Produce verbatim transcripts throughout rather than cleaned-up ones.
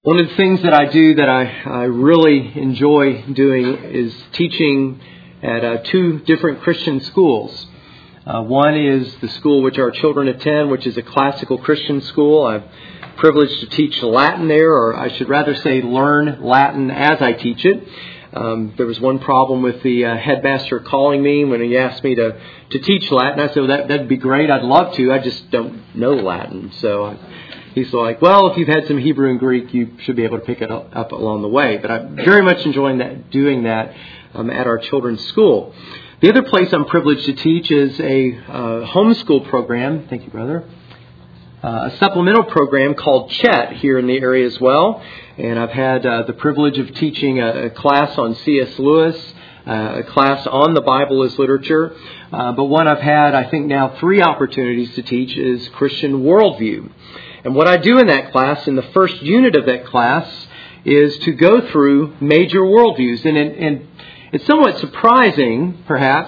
One of the things that I do that I, I really enjoy doing is teaching at uh, two different Christian schools. Uh, one is the school which our children attend, which is a classical Christian school. I'm privileged to teach Latin there, or I should rather say learn Latin as I teach it. Um, there was one problem with the uh, headmaster calling me when he asked me to, to teach Latin. I said, well, that, that'd be great. I'd love to. I just don't know Latin. So I, he's like, well, if you've had some Hebrew and Greek, you should be able to pick it up, up along the way. But I'm very much enjoying that, doing that um, at our children's school. The other place I'm privileged to teach is a uh, homeschool program. Thank you, brother. Uh, a supplemental program called Chet here in the area as well. And I've had uh, the privilege of teaching a, a class on C S Lewis, uh, a class on the Bible as literature. Uh, but one I've had, I think now, three opportunities to teach is Christian worldview. And what I do in that class, in the first unit of that class, is to go through major worldviews. And, and it's somewhat surprising, perhaps,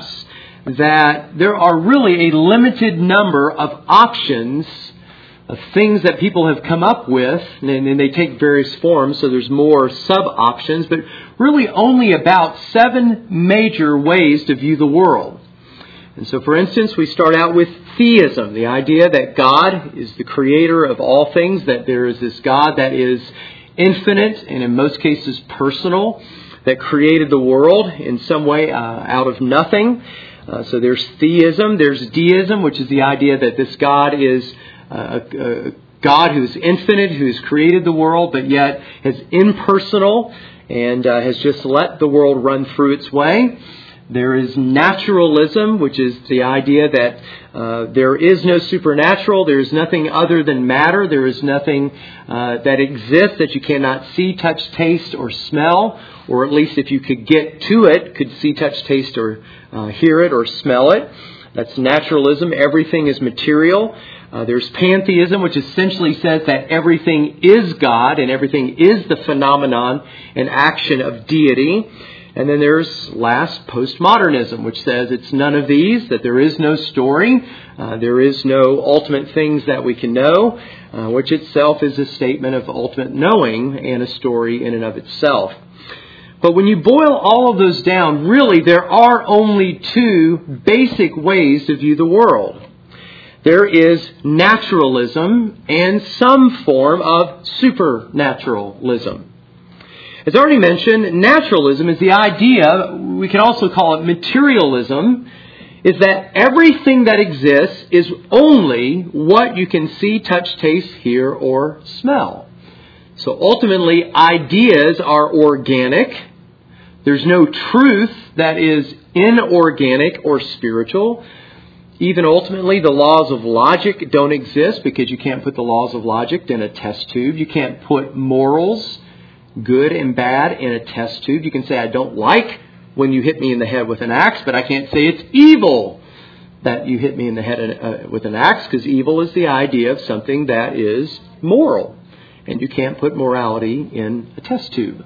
that there are really a limited number of options of things that people have come up with, and, and they take various forms, so there's more sub-options, but really only about seven major ways to view the world. And so, for instance, we start out with theism, the idea that God is the creator of all things, that there is this God that is infinite and in most cases personal, that created the world in some way uh, out of nothing. Uh, so there's theism. There's deism, which is the idea that this God is Uh, a, a God who is infinite, who has created the world, but yet is impersonal and uh, has just let the world run through its way. There is naturalism, which is the idea that uh, there is no supernatural, there is nothing other than matter, there is nothing uh, that exists that you cannot see, touch, taste, or smell, or at least if you could get to it, could see, touch, taste, or uh, hear it, or smell it. That's naturalism. Everything is material. Uh, there's pantheism, which essentially says that everything is God and everything is the phenomenon and action of deity. And then there's last, postmodernism, which says it's none of these, that there is no story, uh, there is no ultimate things that we can know, uh, which itself is a statement of ultimate knowing and a story in and of itself. But when you boil all of those down, really there are only two basic ways to view the world. There is naturalism and some form of supernaturalism. As already mentioned, naturalism is the idea, we can also call it materialism, is that everything that exists is only what you can see, touch, taste, hear, or smell. So ultimately, ideas are organic. There's no truth that is inorganic or spiritual. Even ultimately, the laws of logic don't exist because you can't put the laws of logic in a test tube. You can't put morals, good and bad, in a test tube. You can say, I don't like when you hit me in the head with an axe, but I can't say it's evil that you hit me in the head uh, with an axe, because evil is the idea of something that is moral. And you can't put morality in a test tube.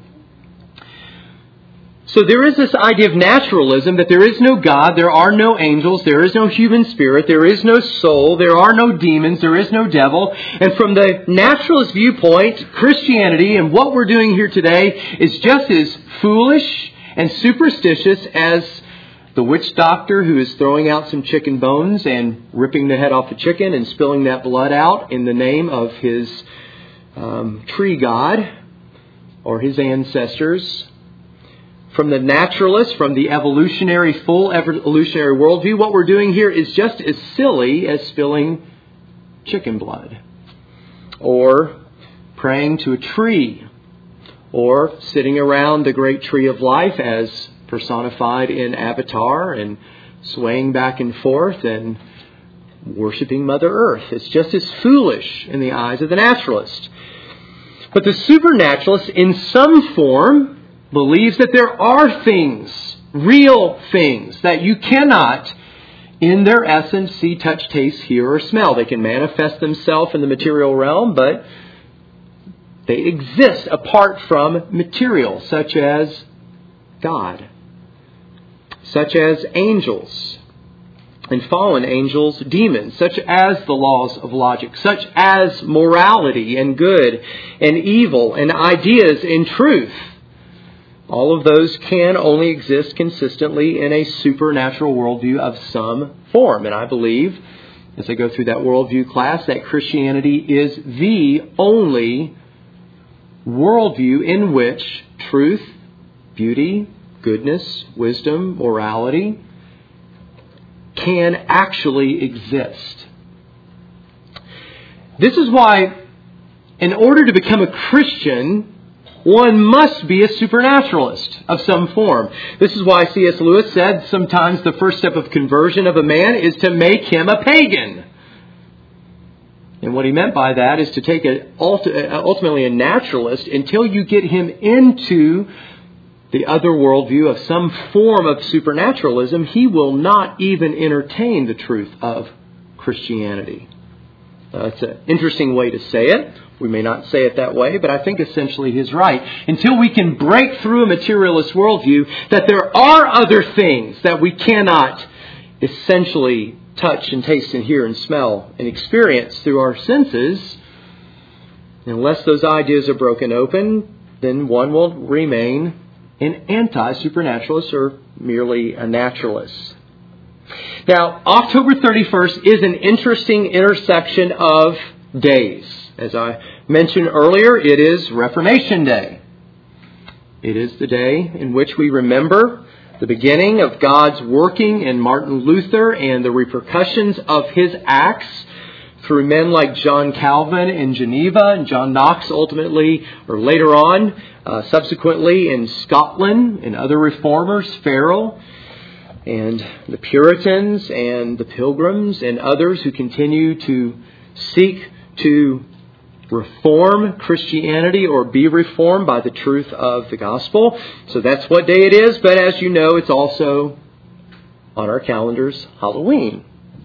So there is this idea of naturalism, that there is no God, there are no angels, there is no human spirit, there is no soul, there are no demons, there is no devil. And from the naturalist viewpoint, Christianity and what we're doing here today is just as foolish and superstitious as the witch doctor who is throwing out some chicken bones and ripping the head off the chicken and spilling that blood out in the name of his um, tree god or his ancestors. From the naturalist, from the evolutionary, full evolutionary worldview, what we're doing here is just as silly as spilling chicken blood, or praying to a tree, or sitting around the great tree of life as personified in Avatar and swaying back and forth and worshiping Mother Earth. It's just as foolish in the eyes of the naturalist. But the supernaturalist, in some form, believes that there are things, real things, that you cannot, in their essence, see, touch, taste, hear, or smell. They can manifest themselves in the material realm, but they exist apart from material, such as God, such as angels, and fallen angels demons, such as the laws of logic, such as morality and good and evil and ideas and truth. All of those can only exist consistently in a supernatural worldview of some form. And I believe, as I go through that worldview class, that Christianity is the only worldview in which truth, beauty, goodness, wisdom, morality can actually exist. This is why, in order to become a Christian, one must be a supernaturalist of some form. This is why C S Lewis said sometimes the first step of conversion of a man is to make him a pagan. And what he meant by that is to take a, ultimately a naturalist until you get him into the other worldview of some form of supernaturalism. He will not even entertain the truth of Christianity. Uh, it's an interesting way to say it. We may not say it that way, but I think essentially he's right. Until we can break through a materialist worldview that there are other things that we cannot essentially touch and taste and hear and smell and experience through our senses, unless those ideas are broken open, then one will remain an anti-supernaturalist or merely a naturalist. Now, October thirty-first is an interesting intersection of days. As I mentioned earlier, it is Reformation Day. It is the day in which we remember the beginning of God's working in Martin Luther and the repercussions of his acts through men like John Calvin in Geneva and John Knox ultimately, or later on, uh, subsequently in Scotland and other reformers, Farel and the Puritans and the Pilgrims and others who continue to seek to reform Christianity or be reformed by the truth of the gospel. So that's what day it is. But as you know, it's also on our calendars Halloween.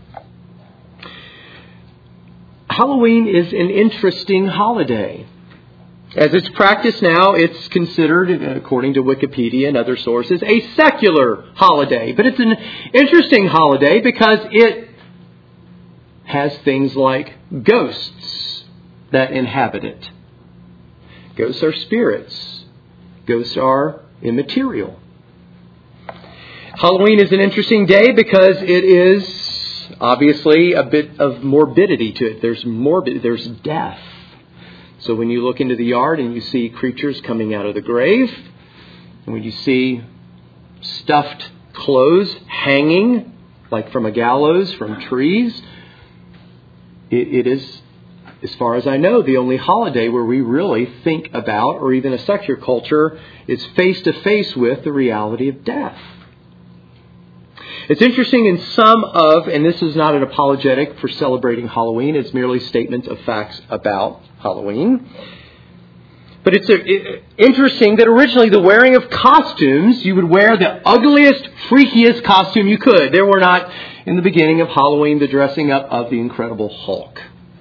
Halloween is an interesting holiday. As it's practiced now, it's considered, according to Wikipedia and other sources, a secular holiday. But it's an interesting holiday because it has things like ghosts that inhabit it. Ghosts are spirits. Ghosts are immaterial. Halloween is an interesting day because it is obviously a bit of morbidity to it. There's morbid, there's death. So when you look into the yard and you see creatures coming out of the grave, and when you see stuffed clothes hanging, like from a gallows, from trees, it, it is, as far as I know, the only holiday where we really think about, or even a secular culture, is face to face with the reality of death. It's interesting in some of, and this is not an apologetic for celebrating Halloween, it's merely statements of facts about Halloween. But it's a, it, interesting that originally the wearing of costumes, you would wear the ugliest, freakiest costume you could. There were not, in the beginning of Halloween, the dressing up of the Incredible Hulk.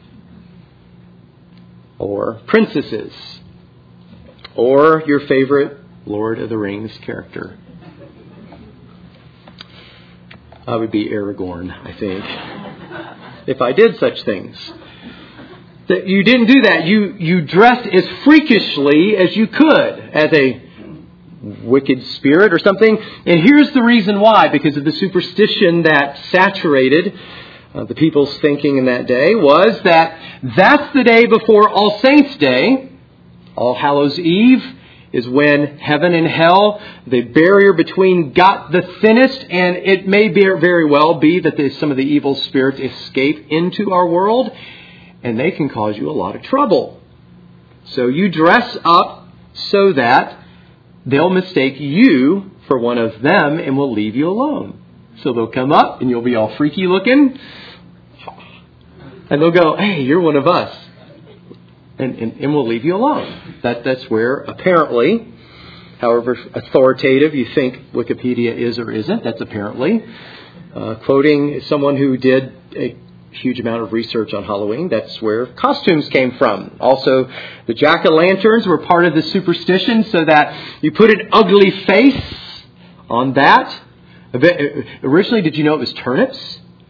Or princesses. Or your favorite Lord of the Rings character. I would be Aragorn, I think, if I did such things. That you didn't do that. You you dressed as freakishly as you could as a wicked spirit or something. And here's the reason why. Because of the superstition that saturated uh, the people's thinking in that day was that that's the day before All Saints' Day, All Hallows' Eve, is when heaven and hell, the barrier between got the thinnest, and it may be, very well be that some of the evil spirits escape into our world, and they can cause you a lot of trouble. So you dress up so that they'll mistake you for one of them and will leave you alone. So they'll come up and you'll be all freaky looking, and they'll go, "Hey, you're one of us." And, and, and we'll leave you alone. That That's where, apparently, however authoritative you think Wikipedia is or isn't, that's apparently, uh, quoting someone who did a huge amount of research on Halloween, that's where costumes came from. Also, the jack-o'-lanterns were part of the superstition, so that you put an ugly face on that. Originally, did you know it was turnips?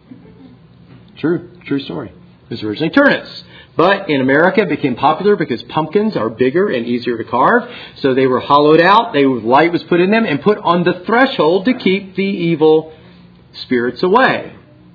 True, true story. It was originally turnips. But in America, it became popular because pumpkins are bigger and easier to carve. So they were hollowed out. They light was put in them and put on the threshold to keep the evil spirits away.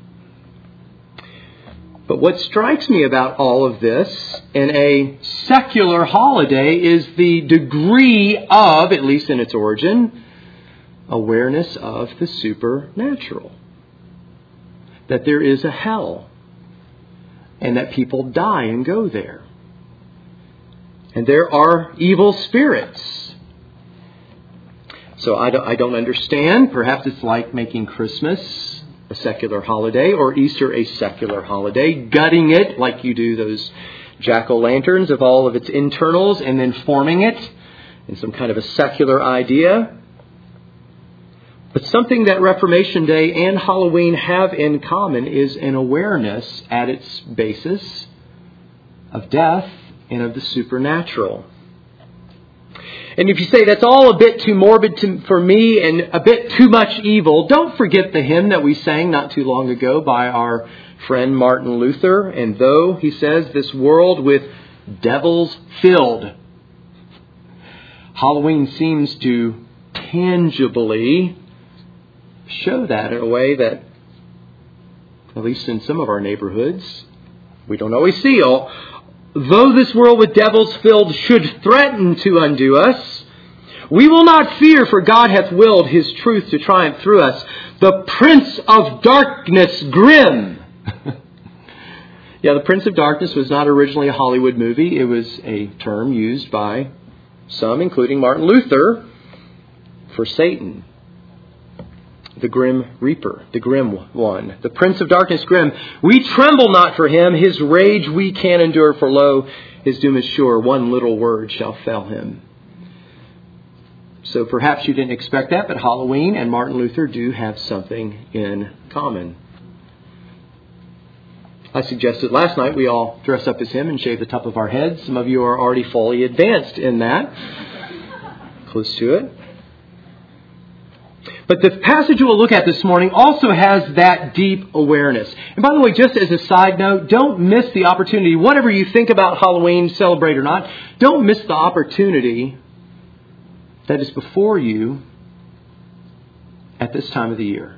But what strikes me about all of this in a secular holiday is the degree of, at least in its origin, awareness of the supernatural. That there is a hell. And that people die and go there. And there are evil spirits. So I don't, I don't understand. Perhaps it's like making Christmas a secular holiday or Easter a secular holiday. Gutting it like you do those jack-o'-lanterns of all of its internals and then forming it in some kind of a secular idea. But something that Reformation Day and Halloween have in common is an awareness at its basis of death and of the supernatural. And if you say that's all a bit too morbid to, for me and a bit too much evil, don't forget the hymn that we sang not too long ago by our friend Martin Luther. And though, he says, this world with devils filled. Halloween seems to tangibly show that in a way that, at least in some of our neighborhoods, we don't always see. Though this world with devils filled should threaten to undo us, we will not fear, for God hath willed His truth to triumph through us. The Prince of Darkness grim. Yeah, the Prince of Darkness was not originally a Hollywood movie. It was a term used by some, including Martin Luther, for Satan. The grim reaper, the grim one, the Prince of Darkness grim. We tremble not for him, his rage we can endure, for lo, his doom is sure, one little word shall fell him. So perhaps you didn't expect that, but Halloween and Martin Luther do have something in common. I suggested last night we all dress up as him and shave the top of our heads. Some of you are already fully advanced in that. Close to it. But the passage we'll look at this morning also has that deep awareness. And by the way, just as a side note, don't miss the opportunity. Whatever you think about Halloween, celebrate or not, don't miss the opportunity that is before you at this time of the year.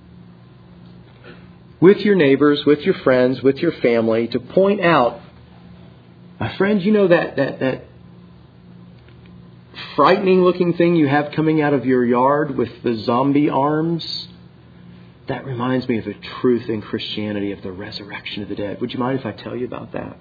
With your neighbors, with your friends, with your family, to point out, my friend, you know that that that frightening looking thing you have coming out of your yard with the zombie arms? That reminds me of a truth in Christianity of the resurrection of the dead. Would you mind if I tell you about that?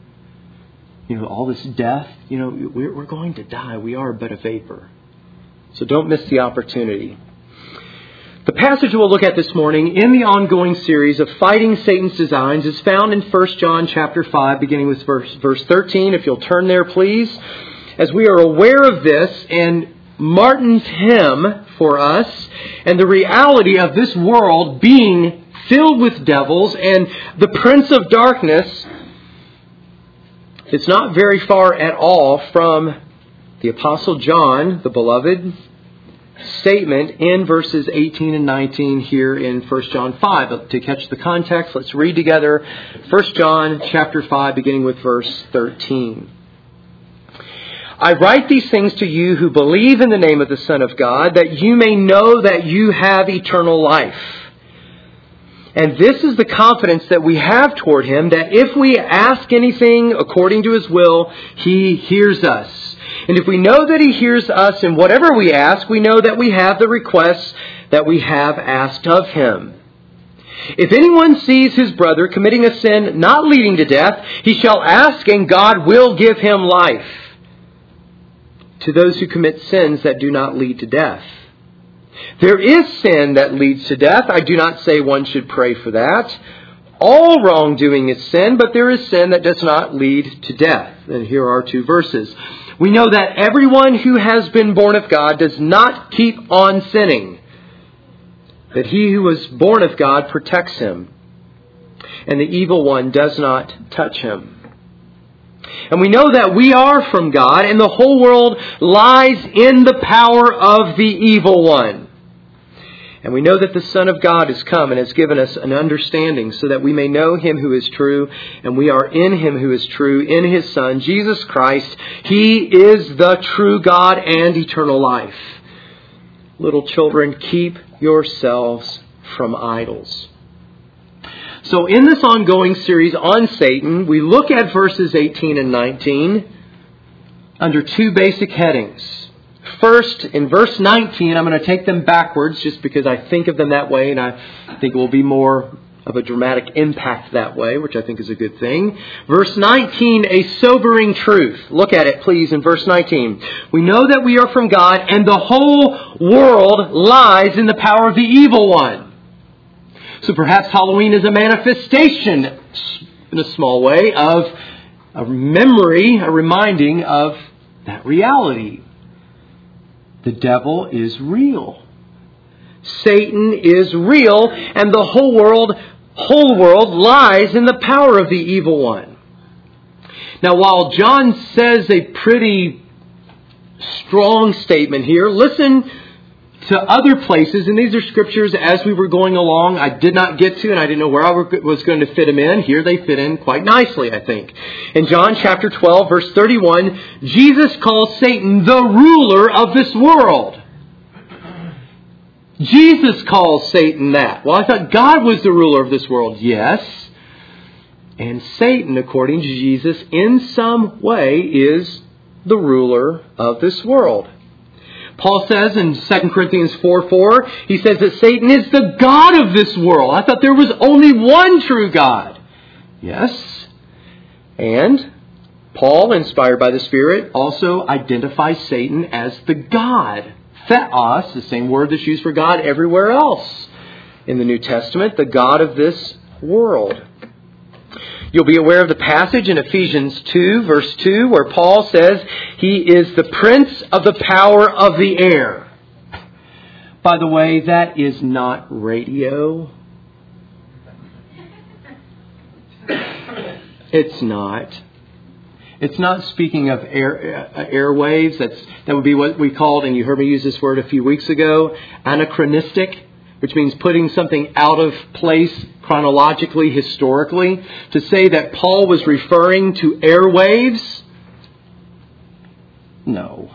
You know, all this death, you know, we're, we're going to die. We are but a vapor. So don't miss the opportunity. The passage we'll look at this morning in the ongoing series of Fighting Satan's Designs is found in First John chapter five, beginning with verse, verse thirteen. If you'll turn there, please. As we are aware of this and Martin's hymn for us and the reality of this world being filled with devils and the Prince of Darkness, it's not very far at all from the Apostle John, the beloved, statement in verses eighteen and nineteen here in First John five. But to catch the context, let's read together First John chapter five, beginning with verse thirteen. I write these things to you who believe in the name of the Son of God, that you may know that you have eternal life. And this is the confidence that we have toward Him, that if we ask anything according to His will, He hears us. And if we know that He hears us in whatever we ask, we know that we have the requests that we have asked of Him. If anyone sees his brother committing a sin not leading to death, he shall ask, and God will give him life. To those who commit sins that do not lead to death. There is sin that leads to death. I do not say one should pray for that. All wrongdoing is sin, but there is sin that does not lead to death. And here are two verses. We know that everyone who has been born of God does not keep on sinning. That he who was born of God protects him. And the evil one does not touch him. And we know that we are from God, and the whole world lies in the power of the evil one. And we know that the Son of God has come and has given us an understanding so that we may know Him who is true, and we are in Him who is true, in His Son, Jesus Christ. He is the true God and eternal life. Little children, keep yourselves from idols. So in this ongoing series on Satan, we look at verses eighteen and nineteen under two basic headings. First, in verse nineteen, I'm going to take them backwards just because I think of them that way, and I think it will be more of a dramatic impact that way, which I think is a good thing. Verse nineteen, a sobering truth. Look at it, please, in verse nineteen. We know that we are from God, and the whole world lies in the power of the evil one. So perhaps Halloween is a manifestation, in a small way, of a memory, a reminding of that reality. The devil is real. Satan is real, and the whole world, whole world lies in the power of the evil one. Now, while John says a pretty strong statement here, listen to other places, and these are scriptures as we were going along I did not get to, and I didn't know where I was going to fit them in. Here they fit in quite nicely, I think. In John chapter twelve, verse thirty-one, Jesus calls Satan the ruler of this world. Jesus calls Satan that. Well, I thought God was the ruler of this world. Yes. And Satan, according to Jesus, in some way is the ruler of this world. Paul says in Second Corinthians four four, he says that Satan is the god of this world. I thought there was only one true God. Yes. And Paul, inspired by the Spirit, also identifies Satan as the God. Theos, the same word that's used for God everywhere else in the New Testament, the God of this world. You'll be aware of the passage in Ephesians two, verse two, where Paul says he is the prince of the power of the air. By the way, that is not radio. It's not. It's not speaking of air, uh, airwaves. That's, that would be what we called, and you heard me use this word a few weeks ago, anachronistic, which means putting something out of place chronologically, historically. To say that Paul was referring to airwaves? No.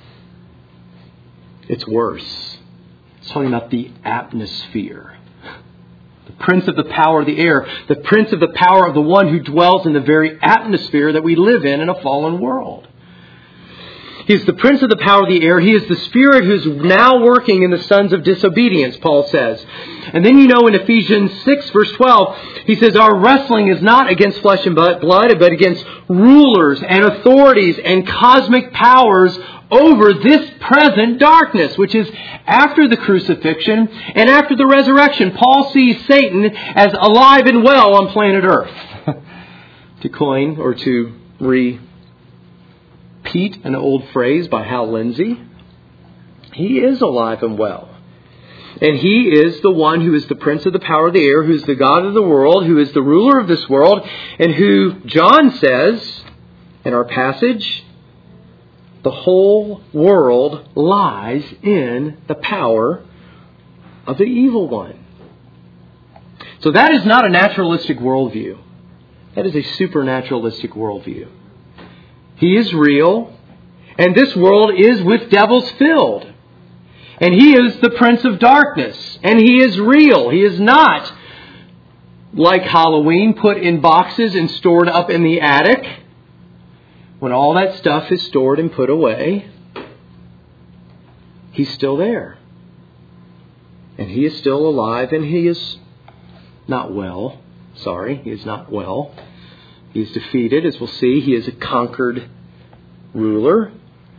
It's worse. It's talking about the atmosphere. The prince of the power of the air. The prince of the power of the one who dwells in the very atmosphere that we live in in a fallen world. He is the prince of the power of the air. He is the spirit who's now working in the sons of disobedience, Paul says. And then you know in Ephesians six, verse twelve, he says, our wrestling is not against flesh and blood, but against rulers and authorities and cosmic powers over this present darkness, which is after the crucifixion and after the resurrection. Paul sees Satan as alive and well on planet Earth. To coin or to re repeat an old phrase by Hal Lindsey, he is alive and well. And he is the one who is the prince of the power of the air, who is the God of the world, who is the ruler of this world, and who, John says in our passage, the whole world lies in the power of the evil one. So that is not a naturalistic worldview. That is a supernaturalistic worldview. He is real, and this world is with devils filled. And he is the prince of darkness, and he is real. He is not, like Halloween, put in boxes and stored up in the attic. When all that stuff is stored and put away, he's still there. And he is still alive, and he is not well. Sorry, he is not well. He is defeated, as we'll see. He is a conquered ruler.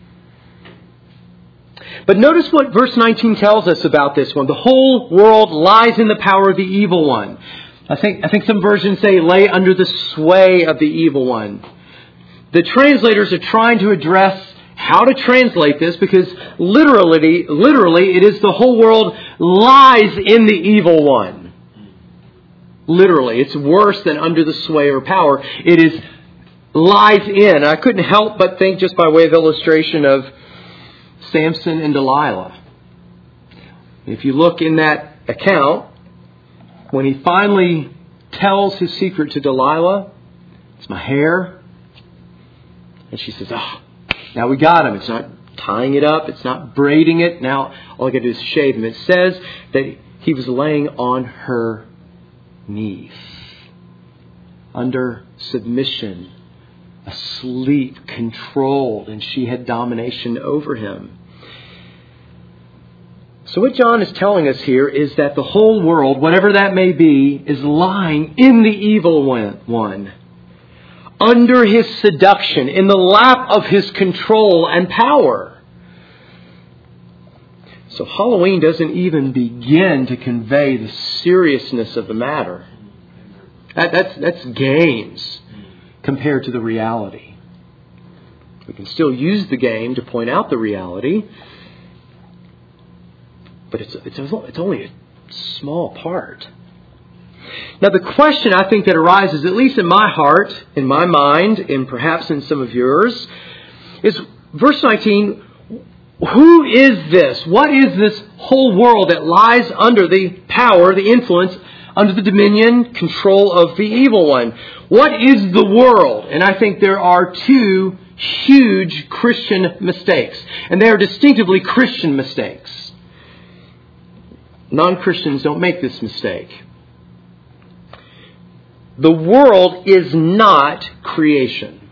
But notice what verse nineteen tells us about this one. The whole world lies in the power of the evil one. I think, I think some versions say lay under the sway of the evil one. The translators are trying to address how to translate this, because literally, literally it is the whole world lies in the evil one. Literally, it's worse than under the sway or power. It is lies in. I couldn't help but think, just by way of illustration, of Samson and Delilah. If you look in that account, when he finally tells his secret to Delilah, it's my hair. And she says, oh, now we got him. It's not tying it up. It's not braiding it. Now all I got to do is shave him. It says that he was laying on her knees, under submission, asleep, controlled, and she had domination over him. So what John is telling us here is that the whole world, whatever that may be, is lying in the evil one, under his seduction, in the lap of his control and power. So Halloween doesn't even begin to convey the seriousness of the matter. That, that's, that's games compared to the reality. We can still use the game to point out the reality, but it's, it's, it's only a small part. Now the question I think that arises, at least in my heart, in my mind, and perhaps in some of yours, is verse nineteen, who is this? What is this whole world that lies under the power, the influence, under the dominion, control of the evil one? What is the world? And I think there are two huge Christian mistakes. And they are distinctively Christian mistakes. Non-Christians don't make this mistake. The world is not creation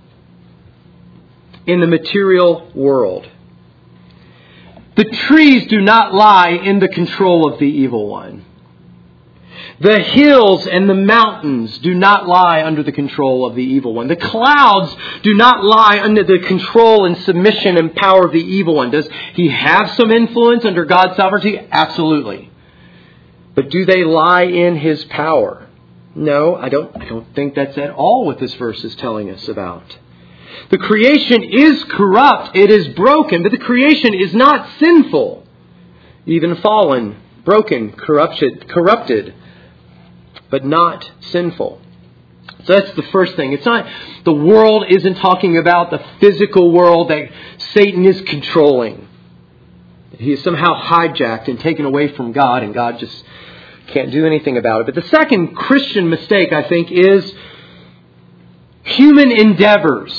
in the material world. The trees do not lie in the control of the evil one. The hills and the mountains do not lie under the control of the evil one. The clouds do not lie under the control and submission and power of the evil one. Does he have some influence under God's sovereignty? Absolutely. But do they lie in his power? No, I don't, I don't think that's at all what this verse is telling us about. The creation is corrupt. It is broken. But the creation is not sinful. Even fallen, broken, corrupted, corrupted, but not sinful. So that's the first thing. It's not, the world isn't talking about the physical world that Satan is controlling. He is somehow hijacked and taken away from God, and God just can't do anything about it. But the second Christian mistake, I think, is human endeavors.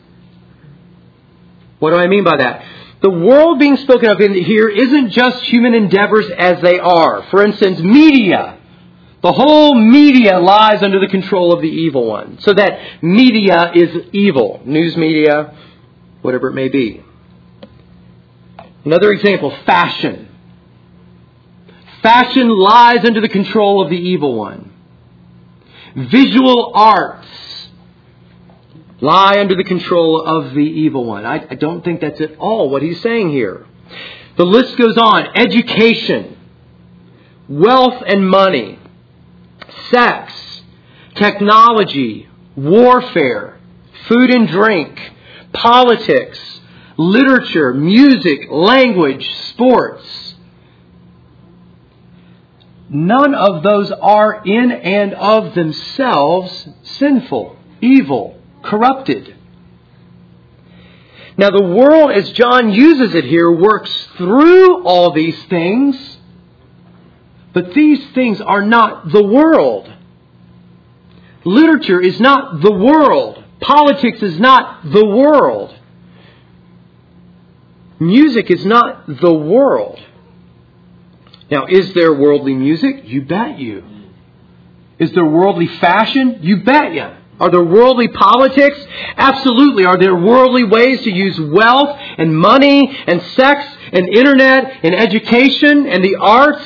What do I mean by that? The world being spoken of in here isn't just human endeavors as they are. For instance, media. The whole media lies under the control of the evil one. So that media is evil. News media, whatever it may be. Another example, fashion. Fashion lies under the control of the evil one. Visual arts lie under the control of the evil one. I, I don't think that's at all what he's saying here. The list goes on. Education, wealth and money, sex, technology, warfare, food and drink, politics, literature, music, language, sports. None of those are in and of themselves sinful, evil, corrupted. Now the world, as John uses it here, works through all these things, but these things are not the world. Literature is not the world. Politics is not the world. Music is not the world. Now, is there worldly music? You bet you. Is there worldly fashion? You bet you. Are there worldly politics? Absolutely. Are there worldly ways to use wealth and money and sex and internet and education and the arts?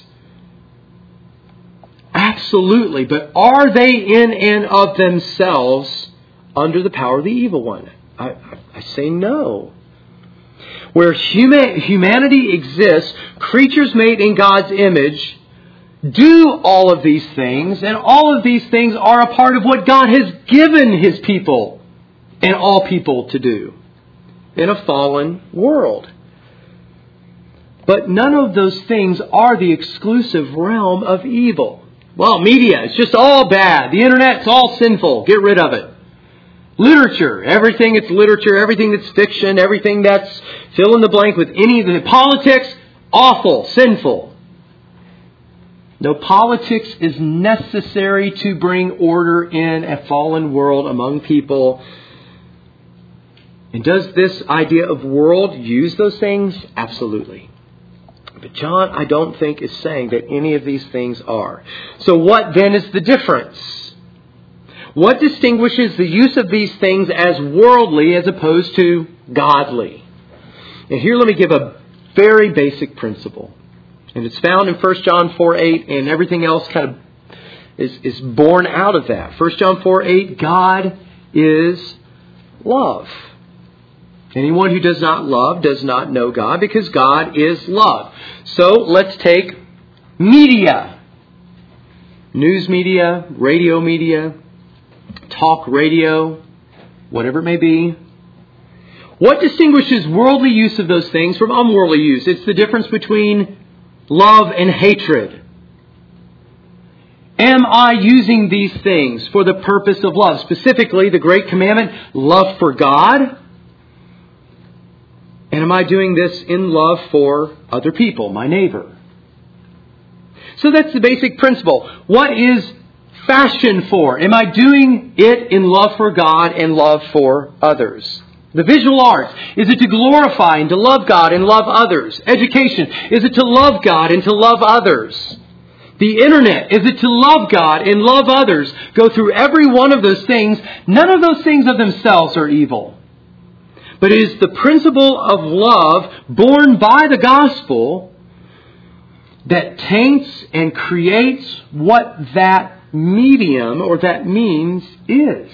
Absolutely. But are they in and of themselves under the power of the evil one? I, I, I say no. Where huma- humanity exists, creatures made in God's image do all of these things, and all of these things are a part of what God has given His people and all people to do in a fallen world. But none of those things are the exclusive realm of evil. Well, media, it's just all bad. The internet's all sinful. Get rid of it. Literature, everything that's literature, everything that's fiction, everything that's fill in the blank with any of the politics, awful, sinful. No, politics is necessary to bring order in a fallen world among people. And does this idea of world use those things? Absolutely. But John, I don't think, is saying that any of these things are. So what then is the difference? What distinguishes the use of these things as worldly as opposed to godly? And here let me give a very basic principle. And it's found in First John four eight, and everything else kind of is, is born out of that. First John four eight, God is love. Anyone who does not love does not know God, because God is love. So let's take media. News media, radio media, talk radio, whatever it may be. What distinguishes worldly use of those things from unworldly use? It's the difference between love and hatred. Am I using these things for the purpose of love? Specifically, the great commandment, love for God. And am I doing this in love for other people, my neighbor? So that's the basic principle. What is fashion for? Am I doing it in love for God and love for others? The visual arts, is it to glorify and to love God and love others? Education, is it to love God and to love others? The internet, is it to love God and love others? Go through every one of those things. None of those things of themselves are evil. But it is the principle of love born by the gospel that taints and creates what that medium or that means is.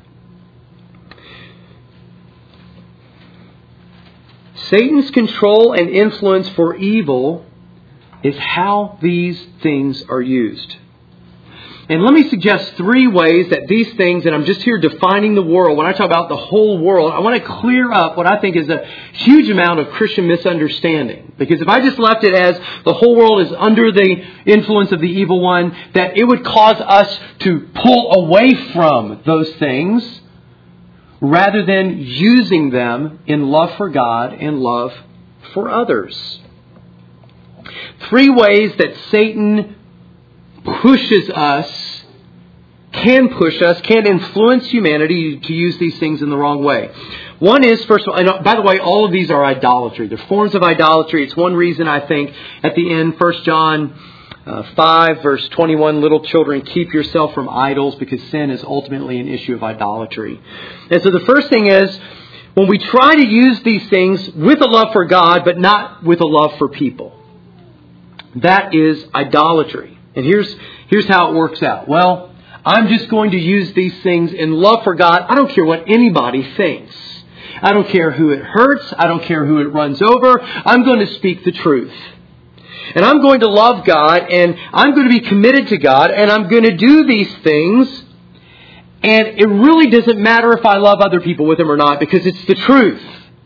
Satan's control and influence for evil is how these things are used. And let me suggest three ways that these things, and I'm just here defining the world. When I talk about the whole world, I want to clear up what I think is a huge amount of Christian misunderstanding. Because if I just left it as the whole world is under the influence of the evil one, that it would cause us to pull away from those things rather than using them in love for God and love for others. Three ways that Satan pushes us, can push us, can influence humanity to use these things in the wrong way. One is, first of all, and by the way, all of these are idolatry. They're forms of idolatry. It's one reason I think at the end, First John uh, five, verse twenty-one, little children, keep yourself from idols, because sin is ultimately an issue of idolatry. And so the first thing is, when we try to use these things with a love for God, but not with a love for people, that is idolatry. And here's here's how it works out. Well, I'm just going to use these things in love for God. I don't care what anybody thinks. I don't care who it hurts. I don't care who it runs over. I'm going to speak the truth. And I'm going to love God, and I'm going to be committed to God, and I'm going to do these things. And it really doesn't matter if I love other people with them or not, because it's the truth.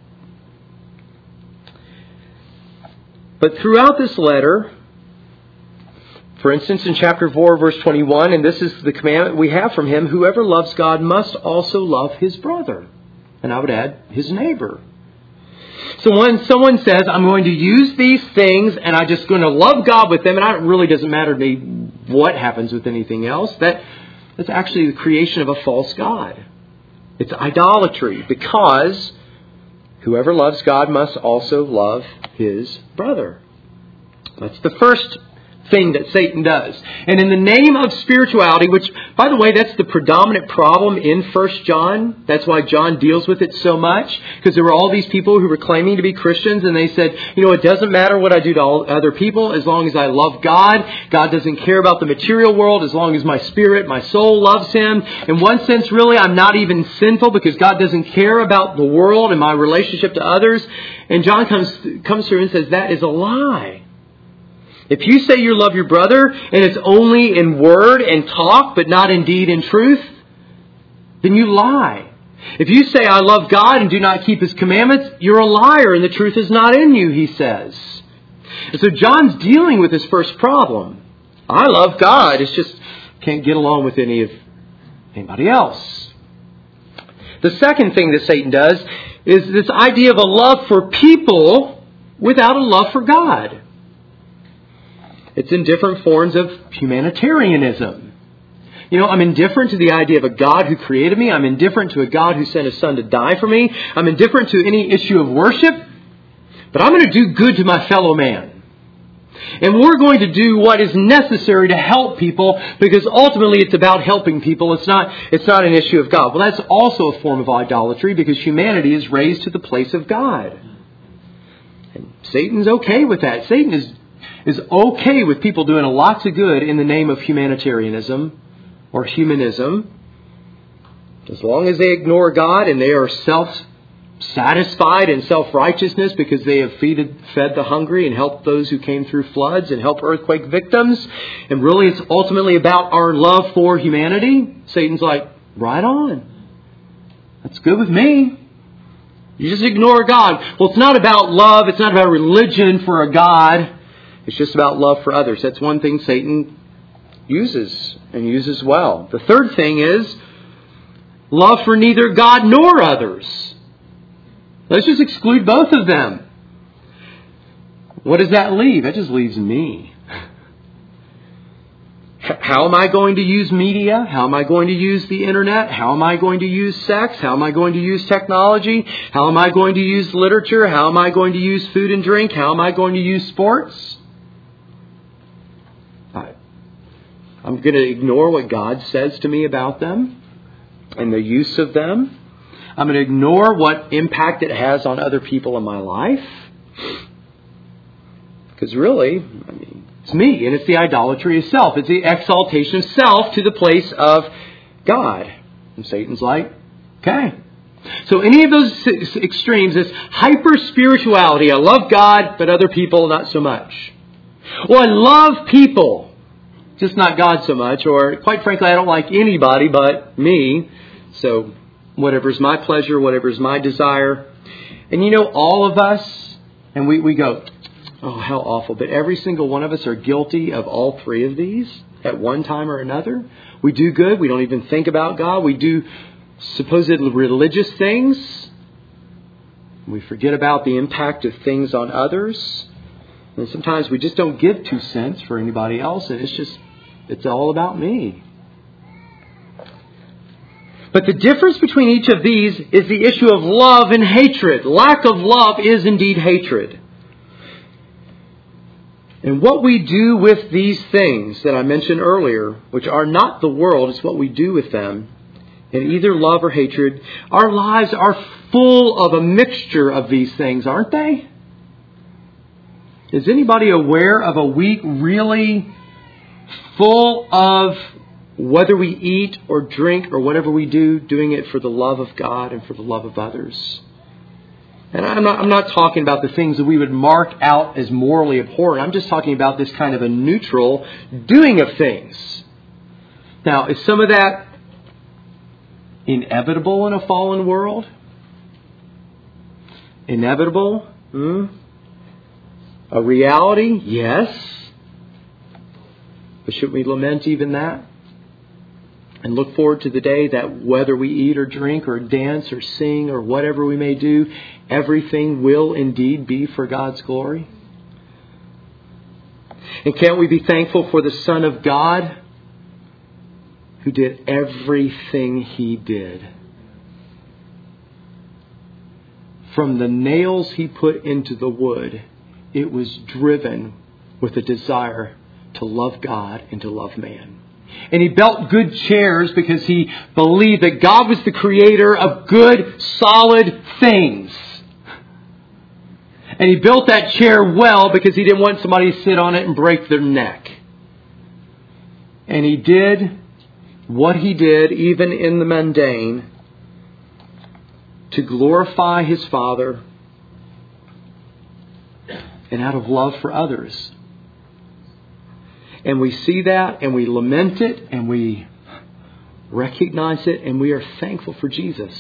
But throughout this letter, for instance, in chapter four, verse twenty-one, and this is the commandment we have from him, whoever loves God must also love his brother. And I would add, his neighbor. So when someone says, I'm going to use these things and I'm just going to love God with them, and it really doesn't matter to me what happens with anything else, that that's actually the creation of a false god. It's idolatry, because whoever loves God must also love his brother. That's the first thing that Satan does. And in the name of spirituality, which, by the way, that's the predominant problem in First John. That's why John deals with it so much. Because there were all these people who were claiming to be Christians, and they said, you know, it doesn't matter what I do to all other people as long as I love God. God doesn't care about the material world as long as my spirit, my soul loves Him. In one sense, really, I'm not even sinful because God doesn't care about the world and my relationship to others. And John comes, comes through and says that is a lie. If you say you love your brother and it's only in word and talk, but not in deed and truth, then you lie. If you say I love God and do not keep His commandments, you're a liar and the truth is not in you, he says. And so John's dealing with his first problem. I love God. It's just can't get along with any of anybody else. The second thing that Satan does is this idea of a love for people without a love for God. It's in different forms of humanitarianism. You know, I'm indifferent to the idea of a God who created me. I'm indifferent to a God who sent His Son to die for me. I'm indifferent to any issue of worship. But I'm going to do good to my fellow man. And we're going to do what is necessary to help people, because ultimately it's about helping people. It's not, it's not an issue of God. Well, that's also a form of idolatry, because humanity is raised to the place of God. And Satan's okay with that. Satan is, is okay with people doing lots of good in the name of humanitarianism or humanism, as long as they ignore God and they are self-satisfied in self-righteousness because they have feeded, fed the hungry and helped those who came through floods and helped earthquake victims. And really it's ultimately about our love for humanity. Satan's like, right on. That's good with me. You just ignore God. Well, it's not about love. It's not about religion for a God. It's just about love for others. That's one thing Satan uses and uses well. The third thing is love for neither God nor others. Let's just exclude both of them. What does that leave? That just leaves me. How am I going to use media? How am I going to use the internet? How am I going to use sex? How am I going to use technology? How am I going to use literature? How am I going to use food and drink? How am I going to use sports? I'm going to ignore what God says to me about them and the use of them. I'm going to ignore what impact it has on other people in my life. Because really, I mean, it's me, and it's the idolatry of self. It's the exaltation of self to the place of God. And Satan's like, okay. So any of those extremes, this hyper-spirituality, I love God, but other people not so much. Well, I love people, just not God so much. Or quite frankly, I don't like anybody but me. So whatever's my pleasure, whatever's my desire. And you know, all of us, and we, we go, oh, how awful. But every single one of us are guilty of all three of these at one time or another. We do good. We don't even think about God. We do supposed religious things. We forget about the impact of things on others. And sometimes we just don't give two cents for anybody else. And it's just, it's all about me. But the difference between each of these is the issue of love and hatred. Lack of love is indeed hatred. And what we do with these things that I mentioned earlier, which are not the world, it's what we do with them, in either love or hatred, our lives are full of a mixture of these things, aren't they? Is anybody aware of a week really full of, whether we eat or drink or whatever we do, doing it for the love of God and for the love of others? And I'm not, I'm not talking about the things that we would mark out as morally abhorrent. I'm just talking about this kind of a neutral doing of things. Now, is some of that inevitable in a fallen world? Inevitable? Hmm? A reality? Yes. But should we lament even that? And look forward to the day that whether we eat or drink or dance or sing or whatever we may do, everything will indeed be for God's glory? And can't we be thankful for the Son of God who did everything He did? From the nails He put into the wood, it was driven with a desire to love God and to love man. And He built good chairs because He believed that God was the creator of good, solid things. And He built that chair well because He didn't want somebody to sit on it and break their neck. And He did what He did, even in the mundane, to glorify His Father and out of love for others. And we see that and we lament it and we recognize it and we are thankful for Jesus.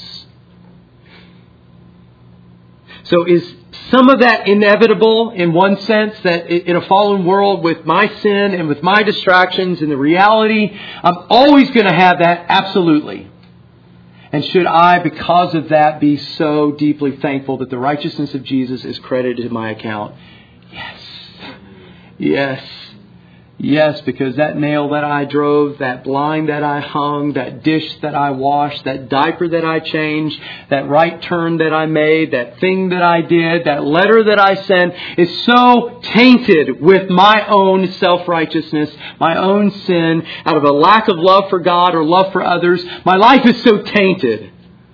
So is some of that inevitable in one sense, that in a fallen world with my sin and with my distractions and the reality, I'm always going to have that? Absolutely. And should I, because of that, be so deeply thankful that the righteousness of Jesus is credited to my account? Yes. Yes. Yes, because that nail that I drove, that blind that I hung, that dish that I washed, that diaper that I changed, that right turn that I made, that thing that I did, that letter that I sent is so tainted with my own self-righteousness, my own sin, out of a lack of love for God or love for others. My life is so tainted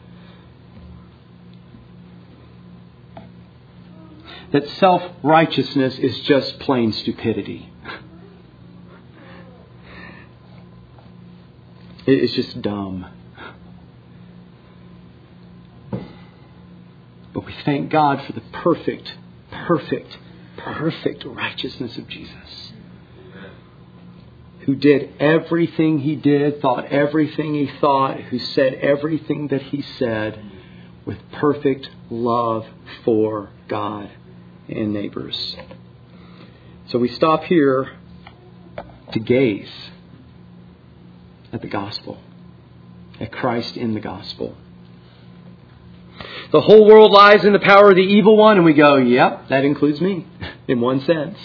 that self-righteousness is just plain stupidity. It's just dumb. But we thank God for the perfect, perfect, perfect righteousness of Jesus, who did everything He did, thought everything He thought, who said everything that He said with perfect love for God and neighbors. So we stop here to gaze at the gospel, at Christ in the gospel. The whole world lies in the power of the evil one, and we go, yep, that includes me, in one sense.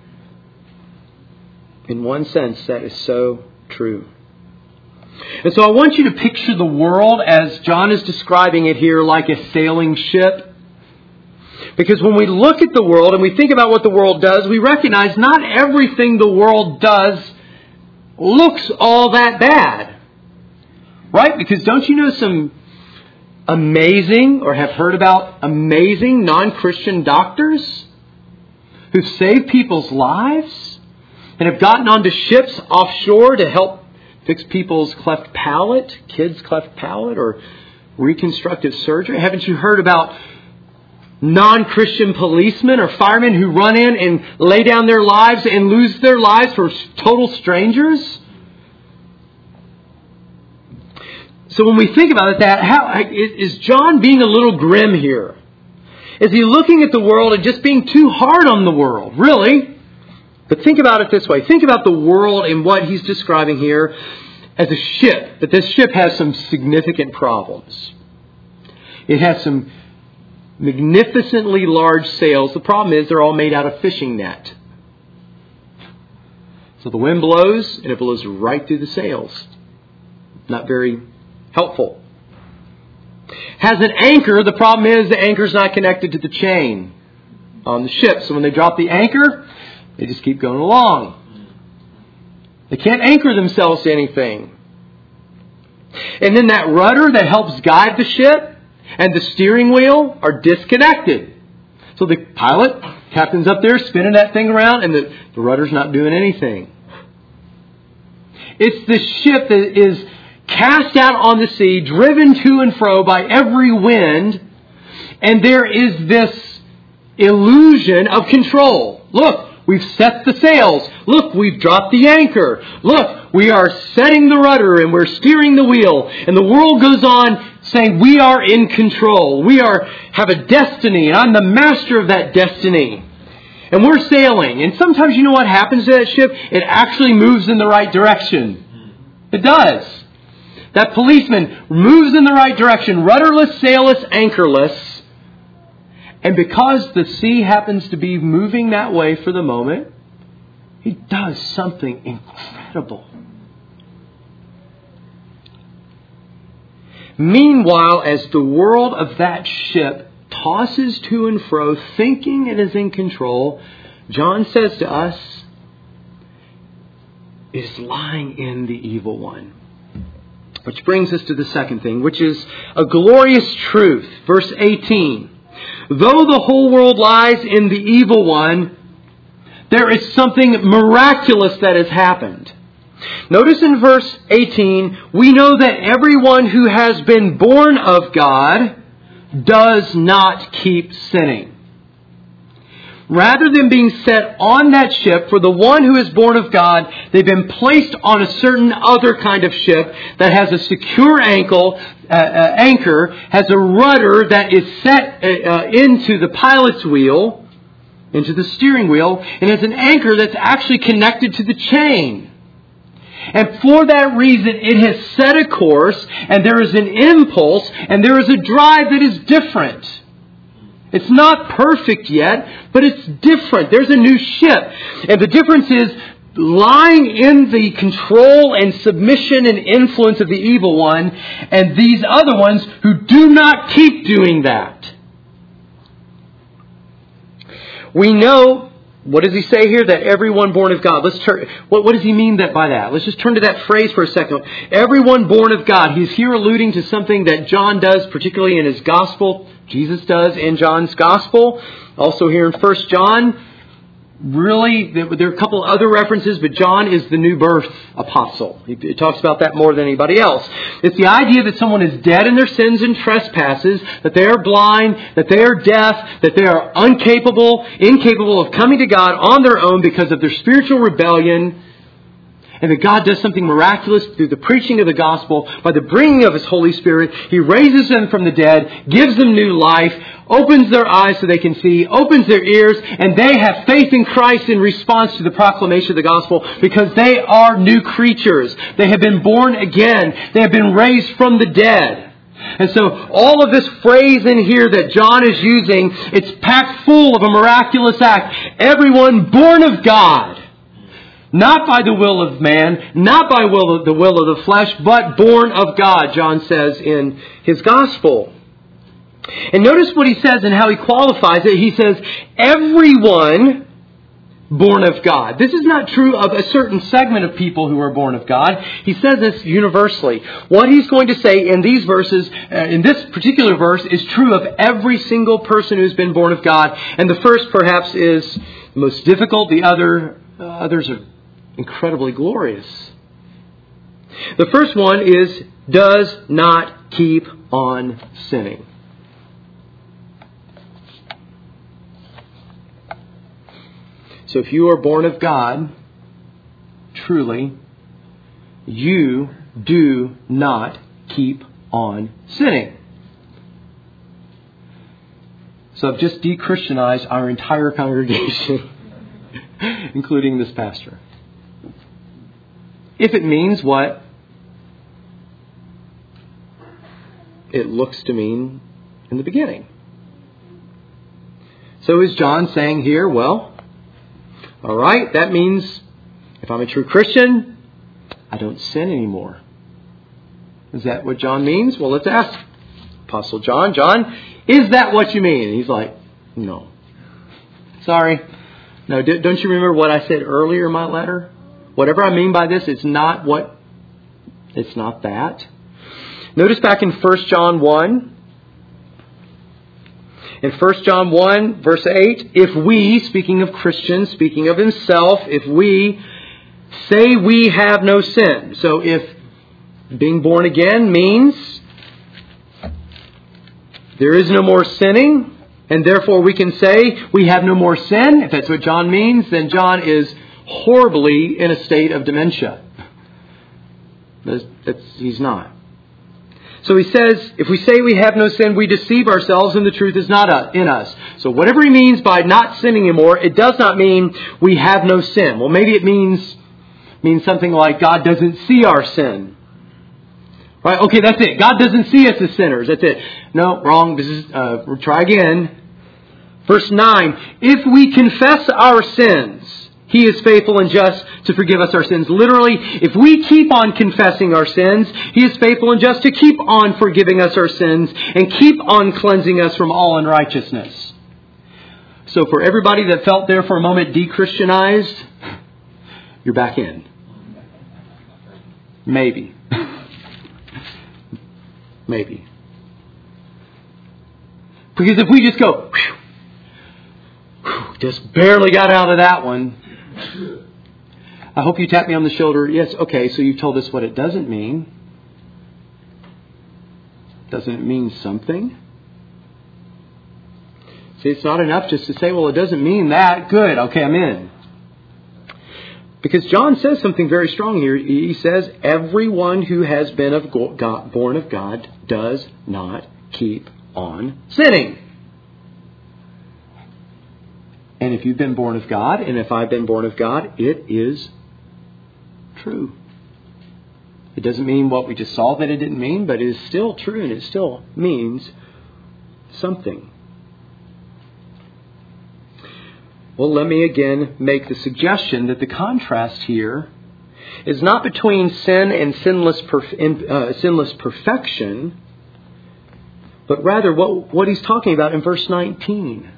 In one sense, that is so true. And so I want you to picture the world as John is describing it here, like a sailing ship. Because when we look at the world and we think about what the world does, we recognize not everything the world does looks all that bad. Right? Because don't you know some amazing, or have heard about amazing non-Christian doctors who've saved people's lives and have gotten onto ships offshore to help fix people's cleft palate, kids' cleft palate, or reconstructive surgery? Haven't you heard about non-Christian policemen or firemen who run in and lay down their lives and lose their lives for total strangers? So when we think about it, that how is John being a little grim here? Is he looking at the world and just being too hard on the world? Really? But think about it this way. Think about the world and what he's describing here as a ship. That this ship has some significant problems. It has some magnificently large sails. The problem is they're all made out of fishing net. So the wind blows and it blows right through the sails. Not very helpful. Has an anchor. The problem is the anchor's not connected to the chain on the ship. So when they drop the anchor, they just keep going along. They can't anchor themselves to anything. And then that rudder that helps guide the ship and the steering wheel are disconnected. So the pilot, captain's up there spinning that thing around and the, the rudder's not doing anything. It's the ship that is cast out on the sea, driven to and fro by every wind, and there is this illusion of control. Look, we've set the sails. Look, we've dropped the anchor. Look, we are setting the rudder and we're steering the wheel. And the world goes on saying we are in control. We are have a destiny and I'm the master of that destiny. And we're sailing. And sometimes you know what happens to that ship? It actually moves in the right direction. It does. That policeman moves in the right direction, rudderless, sailless, anchorless. And because the sea happens to be moving that way for the moment, he does something incredible. Meanwhile, as the world of that ship tosses to and fro, thinking it is in control, John says to us, it is lying in the evil one. Which brings us to the second thing, which is a glorious truth. Verse eighteen. Though the whole world lies in the evil one, there is something miraculous that has happened. Notice in verse eighteen, we know that everyone who has been born of God does not keep sinning. Rather than being set on that ship, for the one who is born of God, they've been placed on a certain other kind of ship that has a secure ankle, uh, uh, anchor, has a rudder that is set uh, into the pilot's wheel, into the steering wheel, and has an anchor that's actually connected to the chain. And for that reason, it has set a course, and there is an impulse, and there is a drive that is different. It's not perfect yet, but it's different. There's a new ship. And the difference is lying in the control and submission and influence of the evil one, and these other ones who do not keep doing that. We know, what does he say here? That everyone born of God. Let's turn. What, what does he mean that by that? Let's just turn to that phrase for a second. Everyone born of God. He's here alluding to something that John does, particularly in his gospel. Jesus does in John's gospel. Also here in First John. Really, there are a couple other references, but John is the new birth apostle. He talks about that more than anybody else. It's the idea that someone is dead in their sins and trespasses, that they are blind, that they are deaf, that they are incapable, incapable of coming to God on their own because of their spiritual rebellion, and that God does something miraculous through the preaching of the gospel, by the bringing of His Holy Spirit. He raises them from the dead, gives them new life, opens their eyes so they can see, opens their ears, and they have faith in Christ in response to the proclamation of the gospel because they are new creatures. They have been born again. They have been raised from the dead. And so all of this phrase in here that John is using, it's packed full of a miraculous act. Everyone born of God. Not by the will of man, not by will of the will of the flesh, but born of God, John says in his gospel. And notice what he says and how he qualifies it. He says, everyone born of God. This is not true of a certain segment of people who are born of God. He says this universally. What he's going to say in these verses, uh, in this particular verse, is true of every single person who's been born of God. And the first perhaps is the most difficult. The other, uh, others are incredibly glorious. The first one is, does not keep on sinning. So if you are born of God, truly, you do not keep on sinning. So I've just de-Christianized our entire congregation, including this pastor. If it means what it looks to mean in the beginning. So is John saying here, well, all right, that means if I'm a true Christian, I don't sin anymore. Is that what John means? Well, let's ask Apostle John. John, is that what you mean? And he's like, no. Sorry. No, don't you remember what I said earlier in my letter? Whatever I mean by this, it's not what, it's not that. Notice back in First John one. In First John one, verse eight, if we, speaking of Christians, speaking of himself, if we say we have no sin. So if being born again means there is no more sinning, and therefore we can say we have no more sin, if that's what John means, then John is horribly in a state of dementia. That's, that's, he's not. So he says, if we say we have no sin, we deceive ourselves and the truth is not in us. So whatever he means by not sinning anymore, it does not mean we have no sin. Well, maybe it means, means something like God doesn't see our sin. Right? Okay, that's it. God doesn't see us as sinners. That's it. No, wrong. This is, uh, we'll try again. Verse nine, if we confess our sins, He is faithful and just to forgive us our sins. Literally, if we keep on confessing our sins, He is faithful and just to keep on forgiving us our sins and keep on cleansing us from all unrighteousness. So for everybody that felt there for a moment de-Christianized, you're back in. Maybe. Maybe. Because if we just go, whew, whew, just barely got out of that one. I hope you tap me on the shoulder. Yes, okay, so you've told us what it doesn't mean. Doesn't it mean something? See, it's not enough just to say, well, it doesn't mean that. Good, okay, I'm in. Because John says something very strong here. He says, everyone who has been of God, born of God does not keep on sinning. And if you've been born of God, and if I've been born of God, it is true. It doesn't mean what we just saw that it didn't mean, but it is still true and it still means something. Well, let me again make the suggestion that the contrast here is not between sin and sinless perf- uh, sinless perfection, but rather what, what he's talking about in verse nineteen.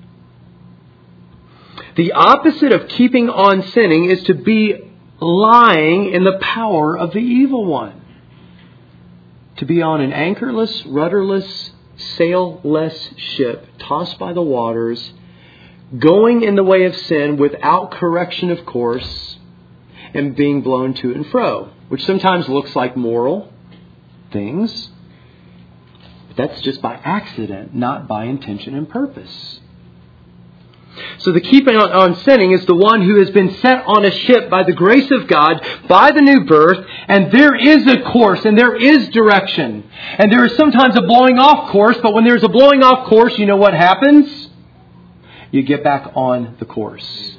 The opposite of keeping on sinning is to be lying in the power of the evil one. To be on an anchorless, rudderless, sailless ship, tossed by the waters, going in the way of sin without correction of course, and being blown to and fro, which sometimes looks like moral things. But that's just by accident, not by intention and purpose. So the keeping on, on sinning is the one who has been set on a ship by the grace of God, by the new birth, and there is a course and there is direction. And there is sometimes a blowing off course, but when there's a blowing off course, you know what happens? You get back on the course.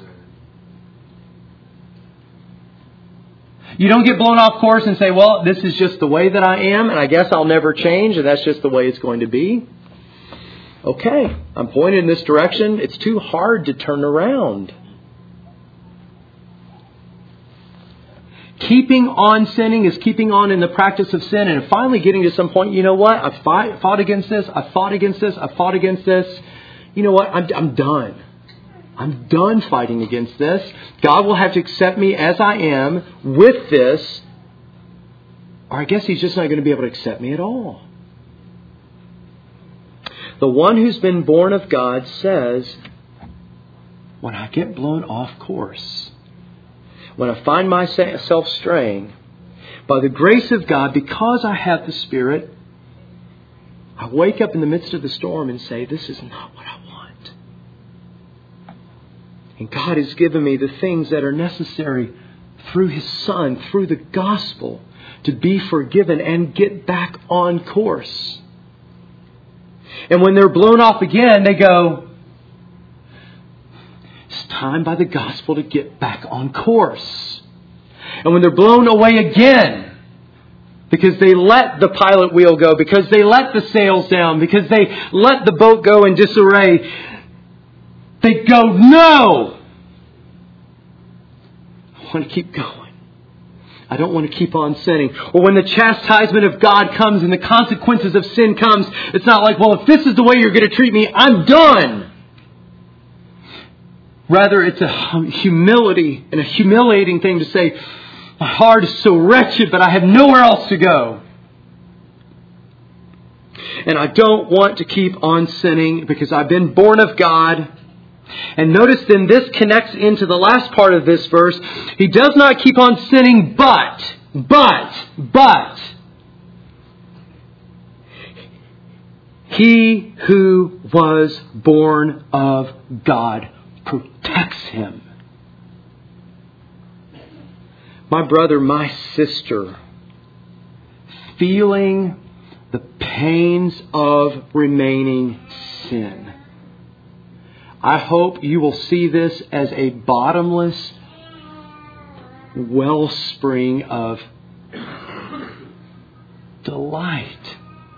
You don't get blown off course and say, well, this is just the way that I am, and I guess I'll never change, and that's just the way it's going to be. Okay, I'm pointed in this direction. It's too hard to turn around. Keeping on sinning is keeping on in the practice of sin and finally getting to some point, you know what? I've fought, fought against this. I've fought against this. I've fought against this. You know what? I'm, I'm done. I'm done fighting against this. God will have to accept me as I am with this. Or I guess He's just not going to be able to accept me at all. The one who's been born of God says, when I get blown off course, when I find myself straying, by the grace of God, because I have the Spirit, I wake up in the midst of the storm and say, this is not what I want. And God has given me the things that are necessary through His Son, through the gospel, to be forgiven and get back on course. And when they're blown off again, they go, it's time by the gospel to get back on course. And when they're blown away again, because they let the pilot wheel go, because they let the sails down, because they let the boat go in disarray, they go, no! I want to keep going. I don't want to keep on sinning. Or when the chastisement of God comes and the consequences of sin comes, it's not like, well, if this is the way you're going to treat me, I'm done. Rather, it's a humility and a humiliating thing to say, my heart is so wretched, but I have nowhere else to go. And I don't want to keep on sinning because I've been born of God. And notice then this connects into the last part of this verse. He does not keep on sinning, but, but, but, he who was born of God protects him. My brother, my sister, feeling the pains of remaining sin, I hope you will see this as a bottomless wellspring of delight.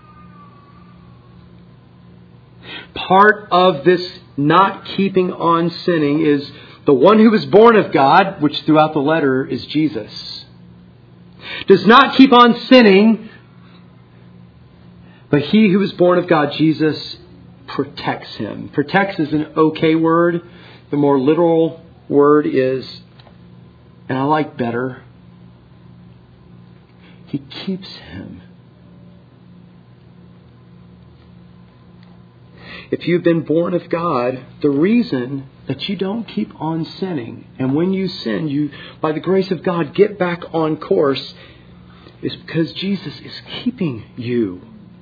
Part of this not keeping on sinning is the one who was born of God, which throughout the letter is Jesus, does not keep on sinning, but he who was born of God, Jesus, protects him. Protects is an okay word. The more literal word is, and I like better, he keeps him. If you've been born of God, the reason that you don't keep on sinning, and when you sin, you, by the grace of God, get back on course, is because Jesus is keeping you.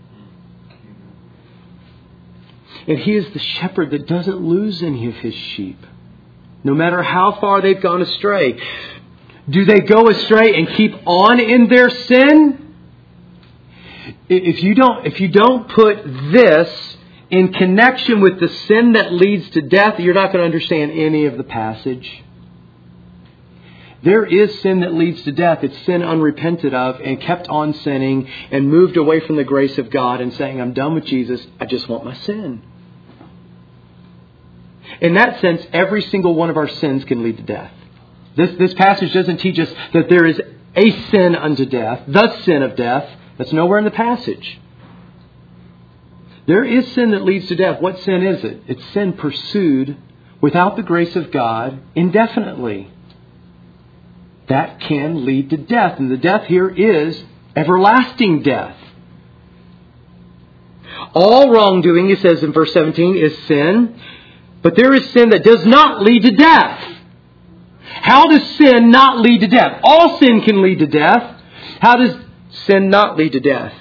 And He is the shepherd that doesn't lose any of His sheep, no matter how far they've gone astray. Do they go astray and keep on in their sin? If you don't, if you don't put this in connection with the sin that leads to death, you're not going to understand any of the passage. There is sin that leads to death. It's sin unrepented of and kept on sinning and moved away from the grace of God and saying, I'm done with Jesus. I just want my sin. In that sense, every single one of our sins can lead to death. This, this passage doesn't teach us that there is a sin unto death, the sin of death. That's nowhere in the passage. There is sin that leads to death. What sin is it? It's sin pursued without the grace of God indefinitely. That can lead to death. And the death here is everlasting death. All wrongdoing, he says in verse seventeen, is sin. But there is sin that does not lead to death. How does sin not lead to death? All sin can lead to death. How does sin not lead to death?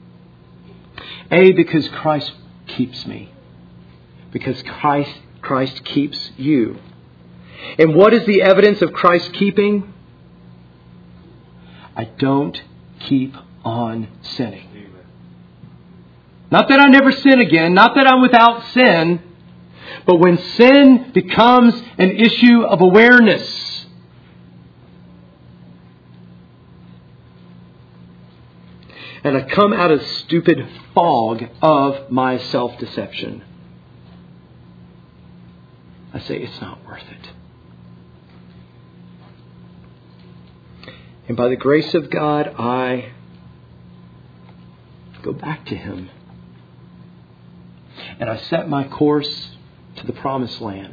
A, because Christ keeps me. Because Christ, Christ keeps you. And what is the evidence of Christ's keeping? I don't keep on sinning. Not that I never sin again. Not that I'm without sin. But when sin becomes an issue of awareness, and I come out of the stupid fog of my self-deception, I say it's not worth it. And by the grace of God, I go back to Him. And I set my course to the promised land,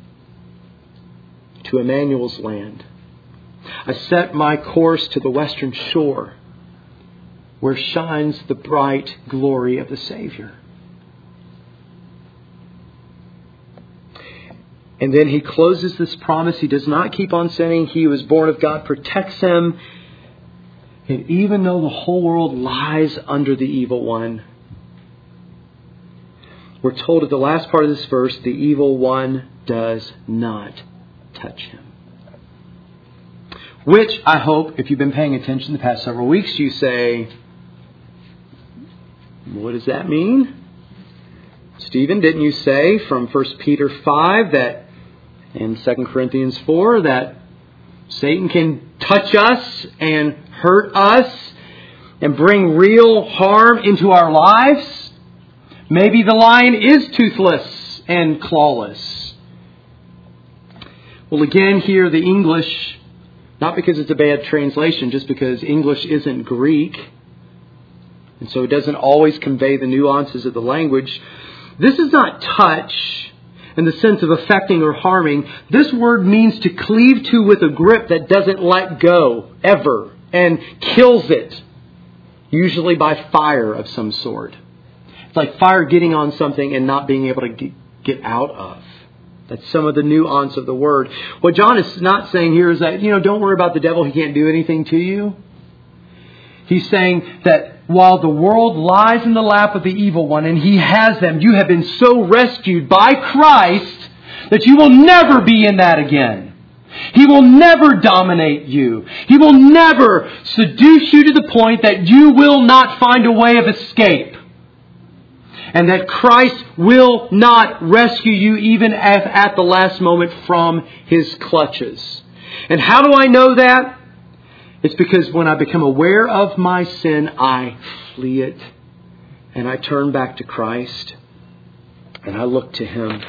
to Emmanuel's land. I set my course to the western shore, where shines the bright glory of the Savior. And then he closes this promise. He does not keep on sinning. He who is born of God protects him. And even though the whole world lies under the evil one, we're told at the last part of this verse, the evil one does not touch him. Which, I hope, if you've been paying attention the past several weeks, you say, what does that mean? Stephen, didn't you say from First Peter five that in Second Corinthians four that Satan can touch us and hurt us and bring real harm into our lives? Maybe the lion is toothless and clawless. Well, again, here the English, not because it's a bad translation, just because English isn't Greek, and so it doesn't always convey the nuances of the language. This is not touch in the sense of affecting or harming. This word means to cleave to with a grip that doesn't let go ever and kills it, usually by fire of some sort. It's like fire getting on something and not being able to get out of. That's some of the nuance of the word. What John is not saying here is that, you know, don't worry about the devil. He can't do anything to you. He's saying that while the world lies in the lap of the evil one and he has them, you have been so rescued by Christ that you will never be in that again. He will never dominate you. He will never seduce you to the point that you will not find a way of escape. And that Christ will not rescue you even at, at the last moment from His clutches. And how do I know that? It's because when I become aware of my sin, I flee it. And I turn back to Christ. And I look to Him.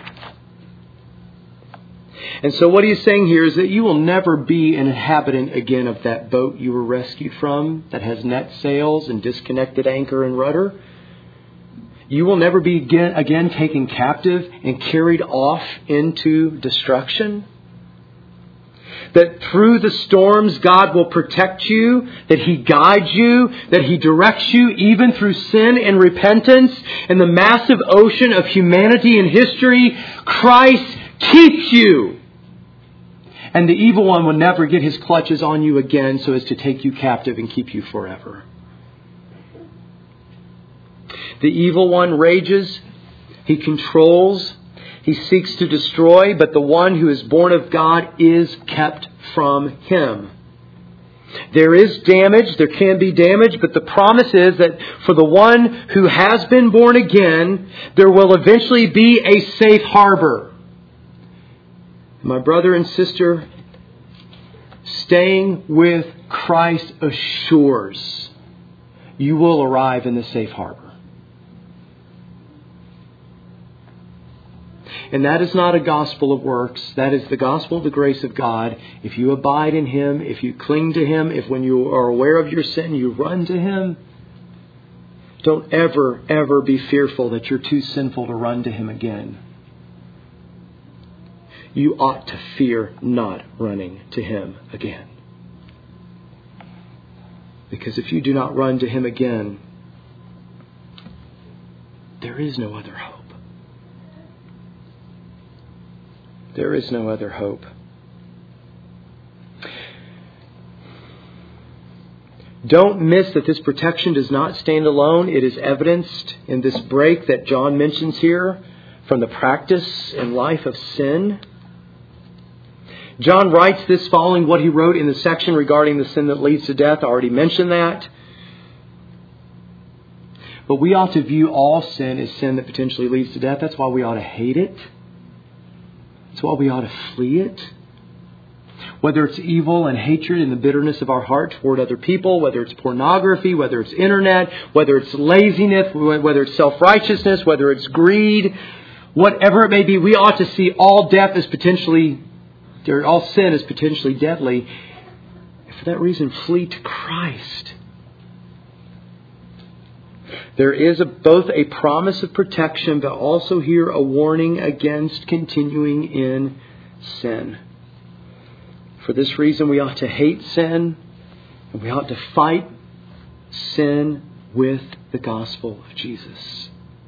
And so what He's saying here is that you will never be an inhabitant again of that boat you were rescued from that has net sails and disconnected anchor and rudder. You will never be again, again taken captive and carried off into destruction. That through the storms, God will protect you, that He guides you, that He directs you even through sin and repentance and the massive ocean of humanity and history. Christ keeps you. And the evil one will never get his clutches on you again so as to take you captive and keep you forever. The evil one rages, he controls, he seeks to destroy, but the one who is born of God is kept from him. There is damage, there can be damage, but the promise is that for the one who has been born again, there will eventually be a safe harbor. My brother and sister, staying with Christ assures you will arrive in the safe harbor. And that is not a gospel of works. That is the gospel of the grace of God. If you abide in Him, if you cling to Him, if when you are aware of your sin, you run to Him, don't ever, ever be fearful that you're too sinful to run to Him again. You ought to fear not running to Him again. Because if you do not run to Him again, there is no other hope. There is no other hope. Don't miss that this protection does not stand alone. It is evidenced in this break that John mentions here from the practice and life of sin. John writes this following what he wrote in the section regarding the sin that leads to death. I already mentioned that. But we ought to view all sin as sin that potentially leads to death. That's why we ought to hate it. That's why we ought to flee it. Whether it's evil and hatred and the bitterness of our heart toward other people, whether it's pornography, whether it's internet, whether it's laziness, whether it's self-righteousness, whether it's greed, whatever it may be, we ought to see all death as potentially, or all sin as potentially deadly. And for that reason, flee to Christ. There is a, both a promise of protection, but also here a warning against continuing in sin. For this reason, we ought to hate sin, and we ought to fight sin with the gospel of Jesus.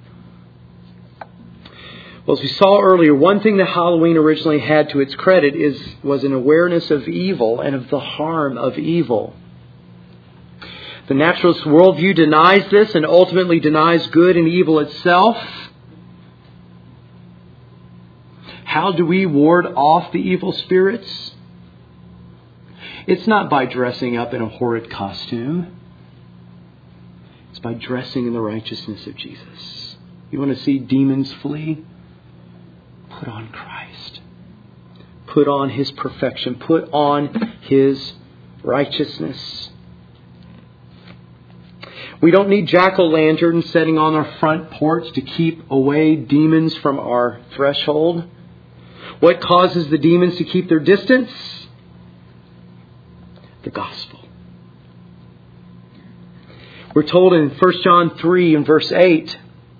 Well, as we saw earlier, one thing that Halloween originally had to its credit is was an awareness of evil and of the harm of evil. The naturalist worldview denies this and ultimately denies good and evil itself. How do we ward off the evil spirits? It's not by dressing up in a horrid costume. It's by dressing in the righteousness of Jesus. You want to see demons flee? Put on Christ. Put on His perfection. Put on His righteousness. We don't need jack-o'-lanterns setting on our front porch to keep away demons from our threshold. What causes the demons to keep their distance? The gospel. We're told in First John three and verse eight,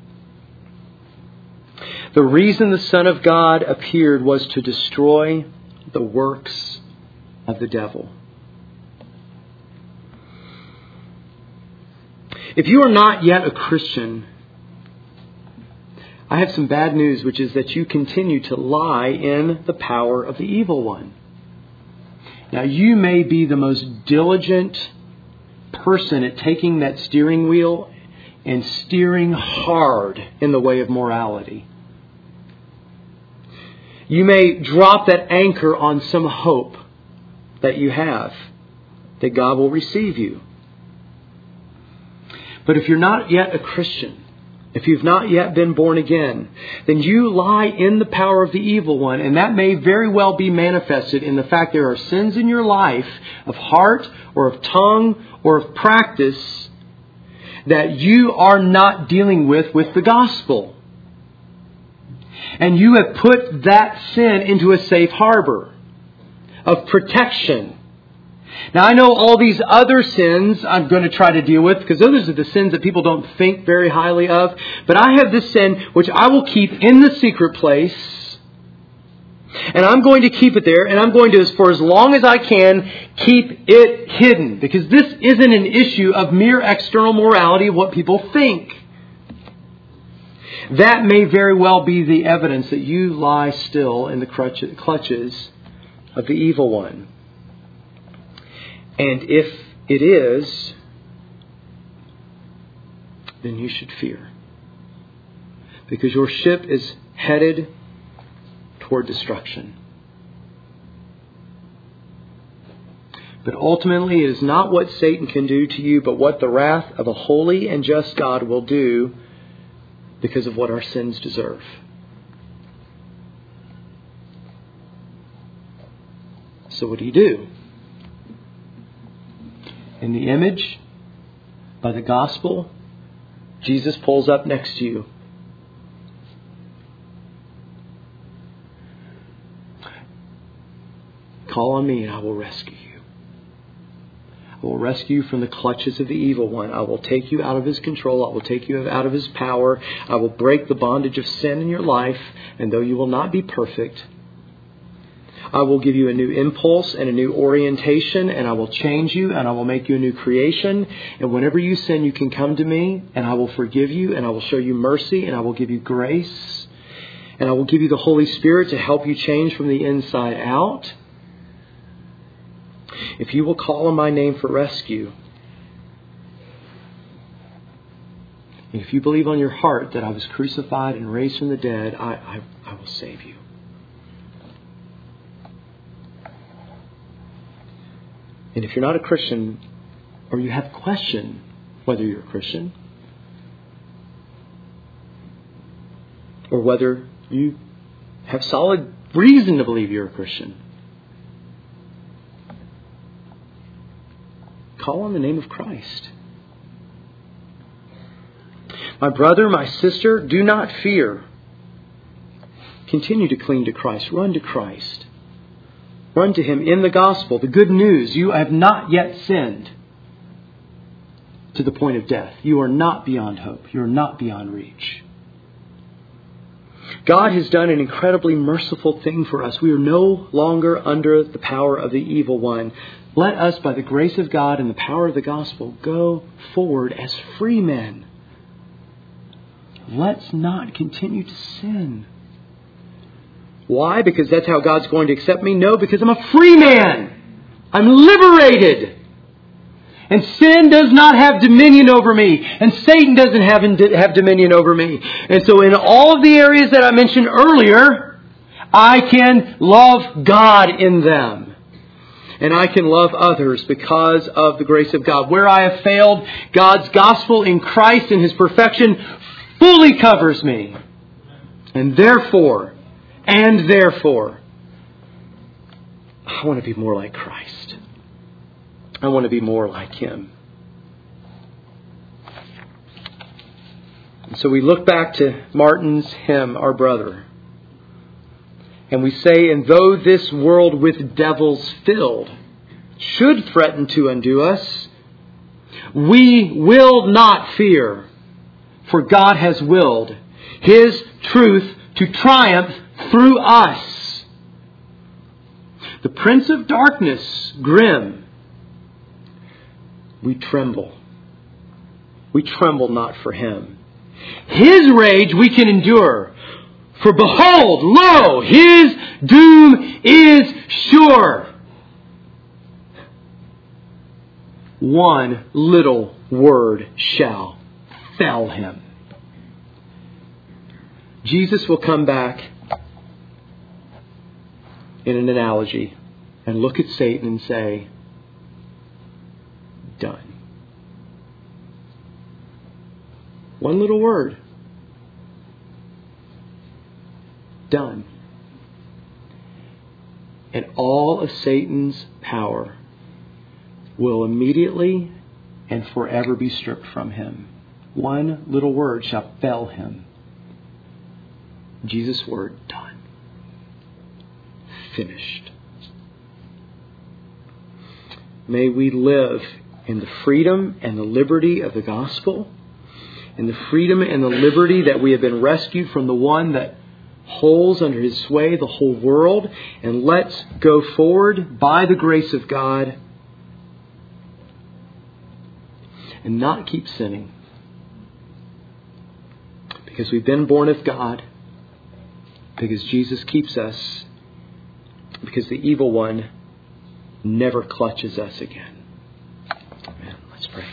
the reason the Son of God appeared was to destroy the works of the devil. If you are not yet a Christian, I have some bad news, which is that you continue to lie in the power of the evil one. Now, you may be the most diligent person at taking that steering wheel and steering hard in the way of morality. You may drop that anchor on some hope that you have, that God will receive you. But if you're not yet a Christian, if you've not yet been born again, then you lie in the power of the evil one. And that may very well be manifested in the fact there are sins in your life of heart or of tongue or of practice that you are not dealing with with the gospel. And you have put that sin into a safe harbor of protection. Now, I know all these other sins I'm going to try to deal with, because those are the sins that people don't think very highly of. But I have this sin which I will keep in the secret place. And I'm going to keep it there. And I'm going to, for as long as I can, keep it hidden. Because this isn't an issue of mere external morality of what people think. That may very well be the evidence that you lie still in the clutches of the evil one. And if it is, then you should fear. Because your ship is headed toward destruction. But ultimately, it is not what Satan can do to you, but what the wrath of a holy and just God will do because of what our sins deserve. So what do you do? In the image, by the gospel, Jesus pulls up next to you. call on me and I will rescue you. I will rescue you from the clutches of the evil one. I will take you out of his control. I will take you out of his power. I will break the bondage of sin in your life. And though you will not be perfect, I will give you a new impulse and a new orientation, and I will change you, and I will make you a new creation. And whenever you sin, you can come to me, and I will forgive you, and I will show you mercy, and I will give you grace, and I will give you the Holy Spirit to help you change from the inside out. If you will call on my name for rescue, if you believe on your heart that I was crucified and raised from the dead, I, I, I will save you. And if you're not a Christian, or you have question whether you're a Christian, or whether you have solid reason to believe you're a Christian, call on the name of Christ. My brother, my sister, do not fear. Continue to cling to Christ. Run to Christ. Run to Him in the gospel, the good news. You have not yet sinned to the point of death. You are not beyond hope. You are not beyond reach. God has done an incredibly merciful thing for us. We are no longer under the power of the evil one. Let us, by the grace of God and the power of the gospel, go forward as free men. Let's not continue to sin. Why? Because that's how God's going to accept me? No, because I'm a free man. I'm liberated. And sin does not have dominion over me. And Satan doesn't have, have dominion over me. And so in all of the areas that I mentioned earlier, I can love God in them. And I can love others because of the grace of God. Where I have failed, God's gospel in Christ and His perfection fully covers me. And therefore, and therefore, I want to be more like Christ. I want to be more like Him. And so we look back to Martin's hymn, Our Brother. And we say, and though this world with devils filled should threaten to undo us, we will not fear, for God has willed His truth to triumph through us. The prince of darkness, grim, we tremble. We tremble not for him. His rage we can endure. For behold, lo, his doom is sure. One little word shall fell him. Jesus will come back in an analogy and look at Satan and say, done. One little word. Done. And all of Satan's power will immediately and forever be stripped from him. One little word shall fell him. Jesus' word, done. Finished. May we live in the freedom and the liberty of the gospel, in the freedom and the liberty that we have been rescued from the one that holds under his sway the whole world. And let's go forward by the grace of God and not keep sinning. Because we've been born of God. Because Jesus keeps us. Because the evil one never clutches us again. Amen. Let's pray.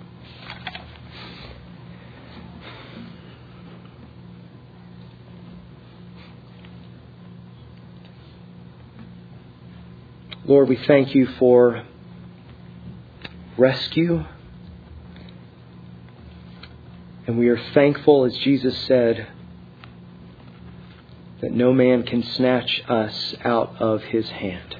Lord, we thank you for rescue. And we are thankful, as Jesus said, that no man can snatch us out of his hand.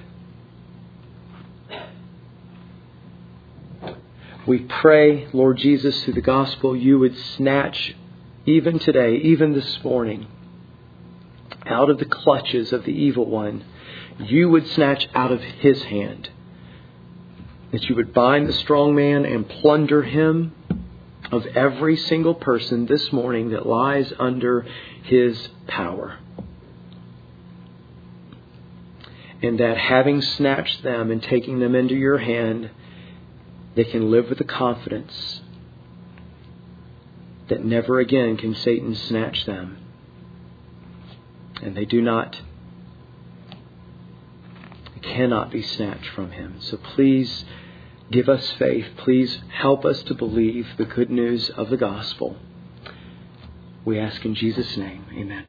We pray, Lord Jesus, through the gospel, you would snatch even today, even this morning, out of the clutches of the evil one, you would snatch out of his hand. That you would bind the strong man and plunder him of every single person this morning that lies under his power. And that having snatched them and taking them into your hand, they can live with the confidence that never again can Satan snatch them. And they do not, cannot be snatched from him. So please give us faith. Please help us to believe the good news of the gospel. We ask in Jesus' name. Amen.